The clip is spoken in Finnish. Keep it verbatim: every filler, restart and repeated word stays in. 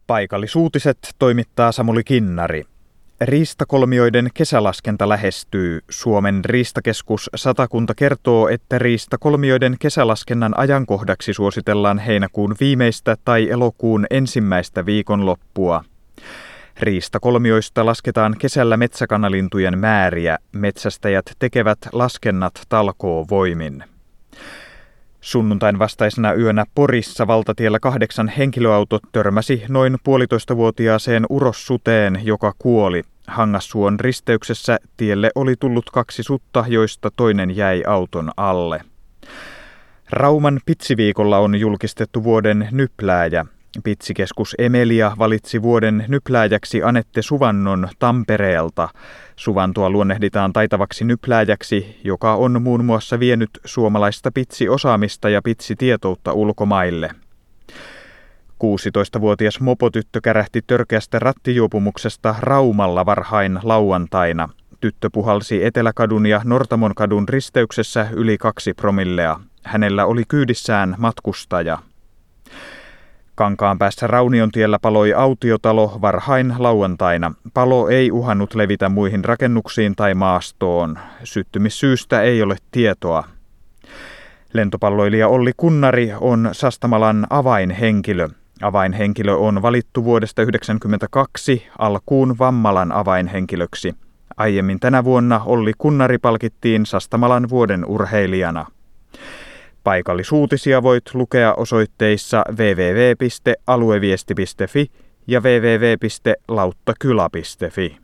Paikallisuutiset toimittaa Samuli Kinnari. Riistakolmioiden kesälaskenta lähestyy. Suomen riistakeskus Satakunta kertoo, että riistakolmioiden kesälaskennan ajankohdaksi suositellaan heinäkuun viimeistä tai elokuun ensimmäistä viikonloppua. Riistakolmioista lasketaan kesällä metsäkanalintujen määriä. Metsästäjät tekevät laskennat talkoovoimin. Sunnuntain vastaisena yönä Porissa valtatiellä kahdeksan henkilöauto törmäsi noin puolitoistavuotiaaseen urossuteen, joka kuoli. Hangassuon risteyksessä tielle oli tullut kaksi sutta, joista toinen jäi auton alle. Rauman Pitsiviikolla on julkistettu vuoden nyplääjä. Pitsikeskus Emelia valitsi vuoden nyplääjäksi Anette Suvannon Tampereelta. Suvantoa luonnehditaan taitavaksi nyplääjäksi, joka on muun muassa vienyt suomalaista pitsiosaamista ja pitsitietoutta ulkomaille. kuusitoistavuotias mopotyttö kärähti törkeästä rattijuopumuksesta Raumalla varhain lauantaina. Tyttö puhalsi Eteläkadun ja Nortamonkadun risteyksessä yli kaksi promillea. Hänellä oli kyydissään matkustaja. Kankaanpäässä Rauniontiellä paloi autiotalo varhain lauantaina. Palo ei uhannut levitä muihin rakennuksiin tai maastoon. Syttymissyystä ei ole tietoa. Lentopalloilija Olli Kunnari on Sastamalan avainhenkilö. Avainhenkilö on valittu vuodesta yhdeksänkymmentäkaksi alkuun Vammalan avainhenkilöksi. Aiemmin tänä vuonna Olli Kunnari palkittiin Sastamalan vuoden urheilijana. Paikallisuutisia voit lukea osoitteissa double-u double-u double-u piste alueviesti piste fi ja double-u double-u double-u piste lauttakyla piste fi.